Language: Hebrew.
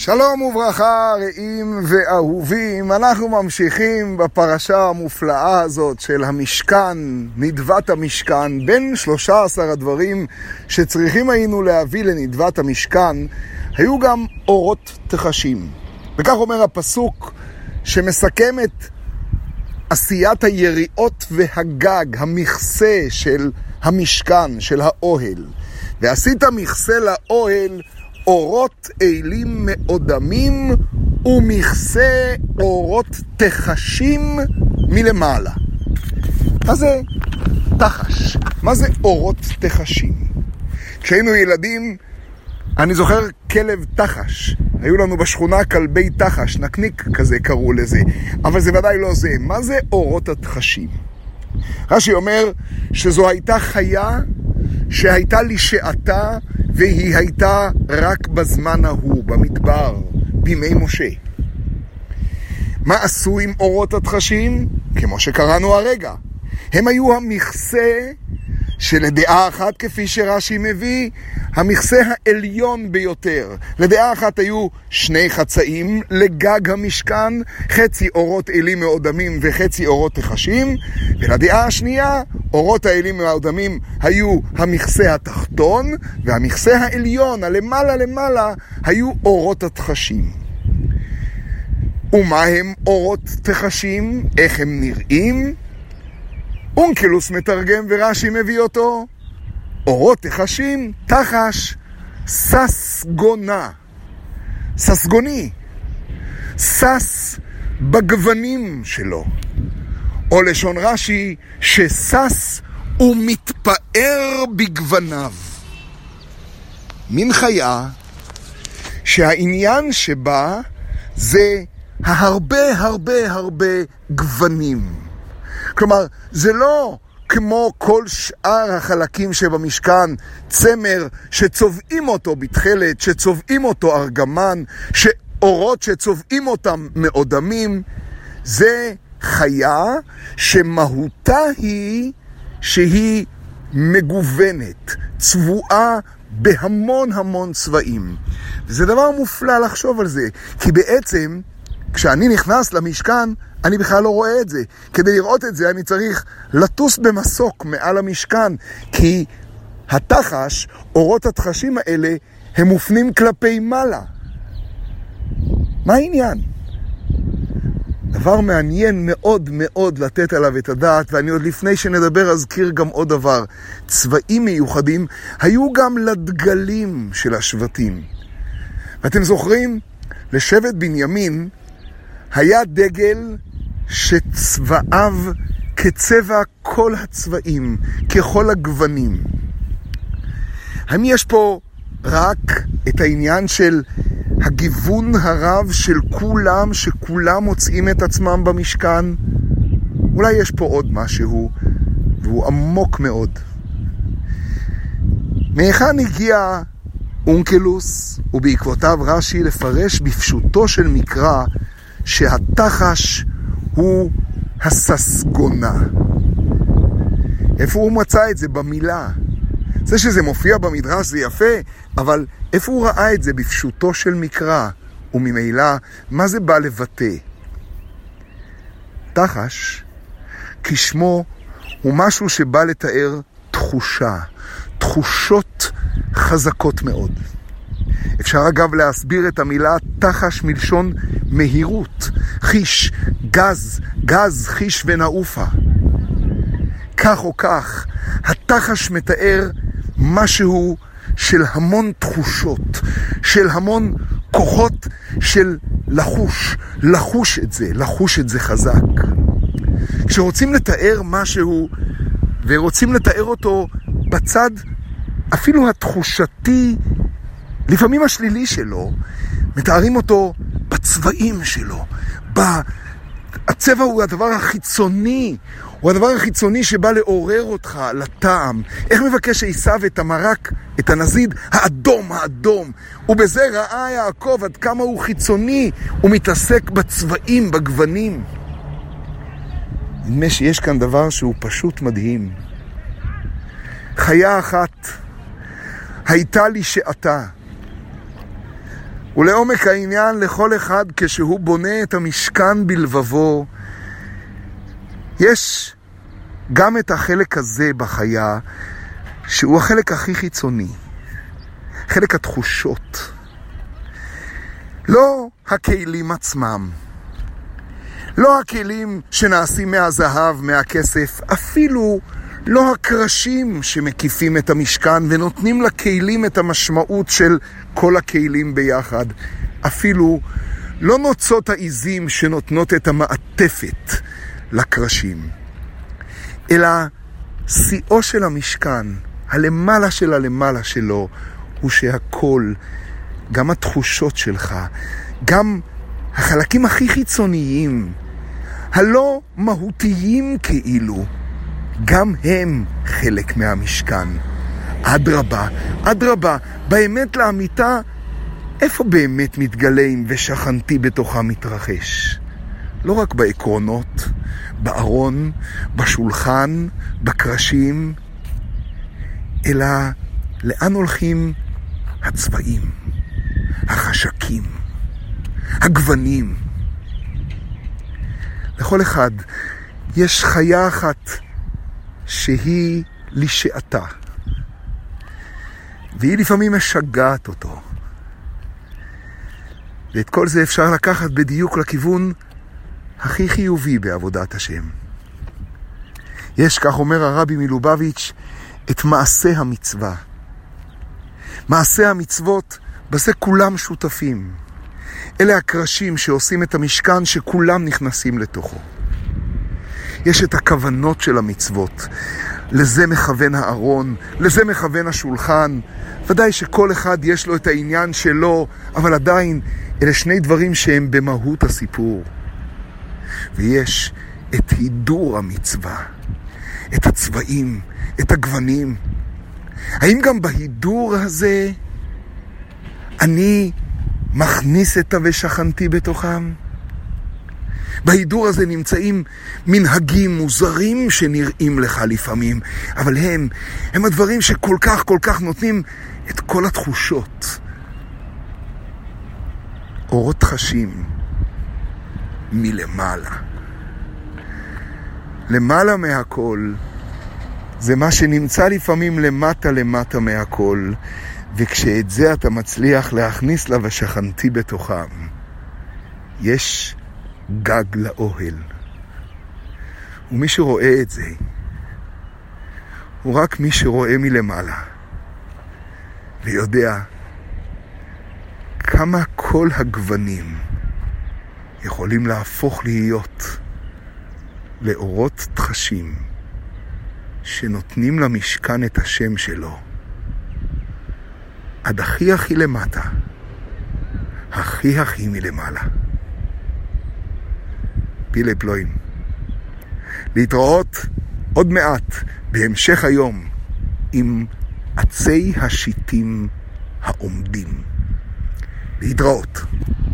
שלום וברכה רעים ואהובים, אנחנו ממשיכים בפרשה המופלאה הזאת של המשכן, נדבת המשכן. בין 13 הדברים שצריכים היינו להביא לנדבת המשכן, היו גם אורות תחשים. וכך אומר הפסוק שמסכם את עשיית היריעות והגג, המכסה של המשכן, של האוהל. ועשית מכסה לאוהל אורות אלים מאודמים ומכסה אורות תחשים מלמעלה. מה זה תחש? מה זה אורות תחשים? כשהיינו ילדים, אני זוכר כלב תחש. היו לנו בשכונה כלבי תחש, נקניק כזה קראו לזה. אבל זה ודאי לא זה. מה זה אורות התחשים? רש"י אומר שזו הייתה חיה שהייתה לשעתה, והיא הייתה רק בזמן ההוא, במדבר, בימי משה. מה עשו עם אורות התחשים? כמו שקראנו הרגע. הם היו המכסה שלדעה אחת, כפי שרש"י מביא, המכסה העליון ביותר. לדעה אחת היו 2 חצאים לגג המשכן, חצי אורות אלים מאודמים וחצי אורות תחשים, ולדעה השנייה, אורות האלים מאודמים היו המכסה התחתון, והמכסה העליון, הלמעלה למעלה, היו אורות התחשים. ומה הם אורות תחשים? איך הם נראים? אונקלוס מתרגם ורש"י מביא אותו. אורות תחשים, תחש, ססגונה. ססגוני. סס בגוונים שלו. או לשון רש"י, שסס ומתפאר בגווניו. מין חיה שהעניין שבה זה הרבה גוונים. כלומר, זה לא כמו כל שאר החלקים שבמשכן, צמר שצובעים אותו בתחלת, שצובעים אותו ארגמן, שאורות שצובעים אותם מאודמים. זה חיה שמהותה היא שהיא מגוונת, צבועה בהמון צבעים. וזה דבר מופלא לחשוב על זה, כי בעצם כשאני נכנס למשכן, אני בכלל לא רואה את זה. כדי לראות את זה אני צריך לטוס במסוק מעל המשכן, כי התחש, אורות התחשים האלה, הם מופנים כלפי מעלה. מה העניין? דבר מעניין מאוד לתת עליו את הדעת, ואני עוד לפני שנדבר אזכיר גם עוד דבר. צבעים מיוחדים היו גם לדגלים של השבטים. ואתם זוכרים? לשבט בנימין היה דגל שצבעיו כצבע כל הצבעים, ככל הגוונים. האם יש פה רק את העניין של הגיוון הרב של כולם, שכולם מוצאים את עצמם במשכן? אולי יש פה עוד משהו, והוא עמוק מאוד. מהיכן הגיע אונקלוס, ובעקבותיו רש"י לפרש בפשוטו של מקרא, שהתחש הוא הססגונה. איפה הוא מצא את זה? במילה. זה שזה מופיע במדרש זה יפה, אבל איפה הוא ראה את זה? בפשוטו של מקרא. וממילא, מה זה בא לבטא? תחש, כשמו, הוא משהו שבא לתאר תחושה. תחושות חזקות מאוד. אפשר אגב להסביר את המילה תחש מלשון מהירות, חיש, גז, חיש ונעופה. כך או כך, התחש מתאר משהו של המון תחושות, של המון כוחות של לחוש את זה חזק. כשרוצים לתאר משהו, ורוצים לתאר אותו בצד אפילו התחושתי, לפעמים השלילי שלו, מתארים אותו בצבעים שלו. הצבע הוא הדבר החיצוני, הוא הדבר החיצוני שבא לעורר אותך לטעם. איך מבקש עשיו את המרק, את הנזיד, האדום. ובזה ראה יעקב עד כמה הוא חיצוני, הוא מתעסק בצבעים, בגוונים. נדמה שיש כאן דבר שהוא פשוט מדהים. חיה אחת הייתה לי שעתה, ולעומק העניין, לכל אחד כשהוא בונה את המשכן בלבבו, יש גם את החלק הזה בחיה, שהוא החלק הכי חיצוני, חלק התחושות. לא הכלים עצמם, לא הכלים שנעשים מהזהב, מהכסף, אפילו לא הקרשים שמקיפים את המשכן ונותנים לכלים את המשמעות של כל הכלים ביחד. אפילו לא נוצות העיזים שנותנות את המעטפת לקרשים. אלא שיאו של המשכן, הלמעלה של הלמעלה שלו, הוא שהכל, גם התחושות שלך, גם החלקים הכי חיצוניים, הלא מהותיים כאילו, גם הם חלק מהמשכן. אדרבה, אדרבה, באמת לאמיתה, איפה באמת מתגלים ושכנתי בתוכה מתרחש? לא רק בעקרונות, בארון, בשולחן, בקרשים, אלא לאן הולכים הצבעים, החשקים, הגוונים. לכל אחד יש חיה אחת שהיא לשעתה, והיא לפעמים משגעת אותו. ואת כל זה אפשר לקחת בדיוק לכיוון הכי חיובי בעבודת השם. יש, כך אומר הרבי מלובביץ', את מעשה המצווה. מעשה המצוות, בזה כולם שותפים. אלה הקרשים שעושים את המשכן שכולם נכנסים לתוכו. יש את הכוונות של המצוות. לזה מכוון הארון, לזה מכוון השולחן. ודאי שכל אחד יש לו את העניין שלו, אבל עדיין אלה שני דברים שהם במהות הסיפור. ויש את הידור המצווה, את הצבעים, את הגוונים. האם גם בהידור הזה אני מכניס את ושכנתי בתוכם? בהידור הזה נמצאים מנהגים מוזרים שנראים לך לפעמים, אבל הם הדברים שכל כך נותנים את כל התחושות. אורות חשים מלמעלה. למעלה מהכל זה מה שנמצא לפעמים למטה מהכל, וכשאת זה אתה מצליח להכניס לה ושכנתי בתוכם, יש גג לאוהל. ומי שרואה את זה הוא רק מי שרואה מלמעלה ויודע כמה כל הגוונים יכולים להפוך להיות לאורות תחשים שנותנים למשכן את השם שלו עד הכי למטה, הכי מלמעלה. פילי פלואים. להתראות עוד מעט בהמשך היום עם עצי השיטים העומדים. להתראות.